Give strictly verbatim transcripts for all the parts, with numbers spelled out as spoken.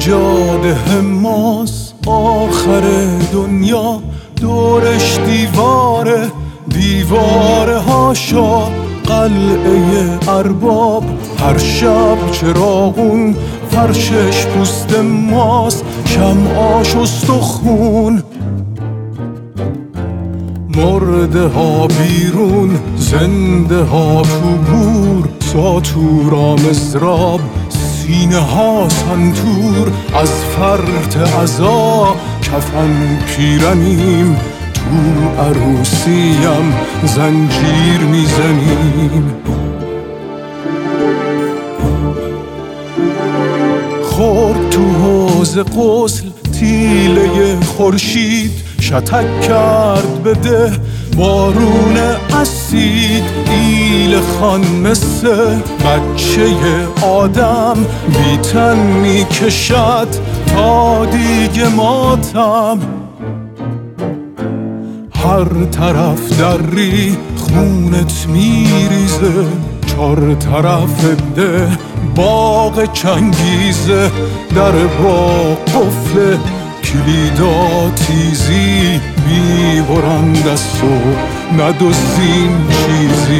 سجاده ماست آخر دنیا، دورش دیواره دیواره هاشا قلعه ارباب. هر شب چراغون فرشش پوست ماست، شمعاش استخون. مرده ها بیرون، زنده ها تو گور، ساتورا مزراب، سینه ها سنتور. از فرط عزا کفن پیرنیم، تو عروسیم زنجیر میزنیم. خورد تو حوض غسل تیله خورشید، شتک کرد بده بارون اسید. ایل خان مثل بچه آدم بیتن میکشد تا دیگه ماتم. هر طرف دری خونت میریزه، چار طرف ده باغ چنگیزه. در باغ قفل کلیدا تیزی، میبرند از تو ندزدین چیزی.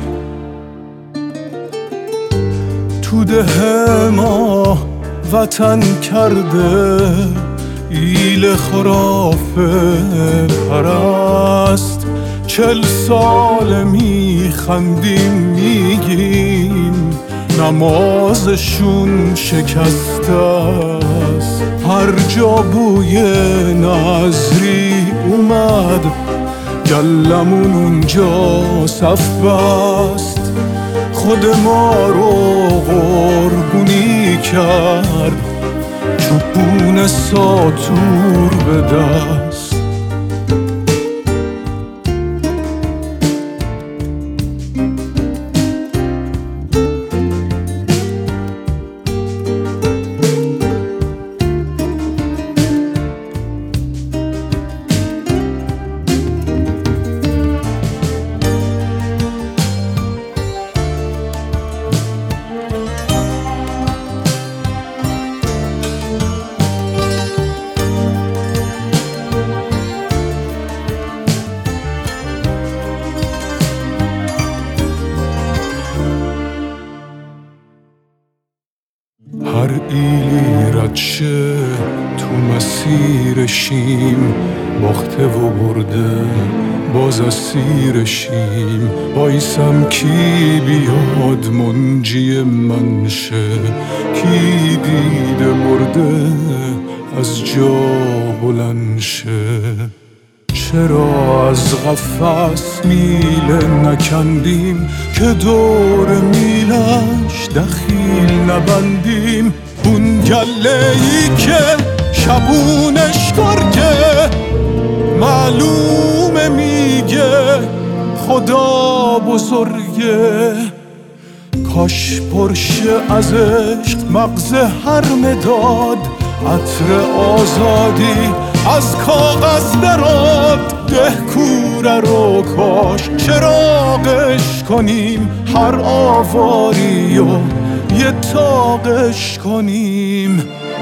تو ده ما وطن کرده ایل خرافه پرست. چل سال میخندیم میگیم نمازشون شکسته است. هر جا بوی نظری اومد گلمون اونجا صف بست. خود ما رو قربونی کرد چوبون ساتور به دست. هر ایلی رد شه تو مسیرشیم، باخته و برده باز اسیرشیم. بایسم کی بیاد منجی من شه، کی دیده مرده از جا بلند شه. چرا از قفس میله نکندیم که دور میلش دخیل نبندیم؟ اون گله ای که شبونش گرگه معلومه میگه خدا بزرگه. کاش پرشه از عشق مغز هر مداد، عطر آزادی از کاغذ دراد. ده کوره رو کاش چراغش کنیم، هر آواری و یه تاقش کنیم.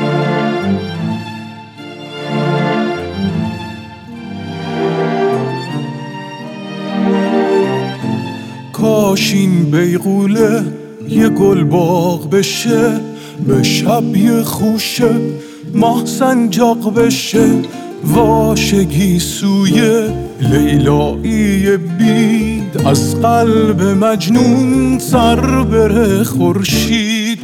کاش این بیغوله یه گل باغ بشه، به شب یه خوشه ماه سنجاق بشه. واشگی سوی لیلایی بید، از قلب مجنون سر بره خورشید.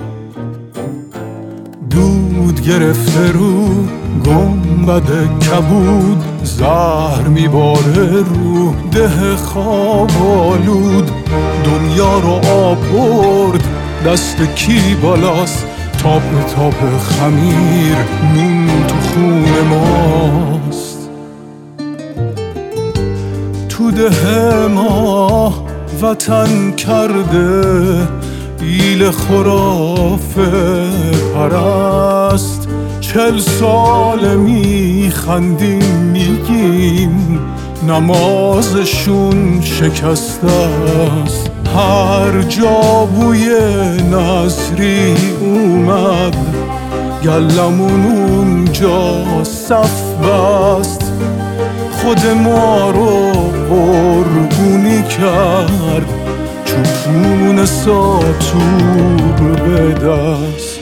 دود گرفته رو گنبد کبود، زهر میباره رو ده خواب آلود. دنیا رو آب برد دست کی بالاست، تاپ تاپ خمیر نون تو خون ماست. تو ده ما وطن کرده ایل خرافه پرست. چل سال میخندیم میگیم نمازشون شکسته است. هر جا بوی نظری اومد گلمون اونجا صف بست، خود ما رو قربونی کرد، چوبون ساتور به دست.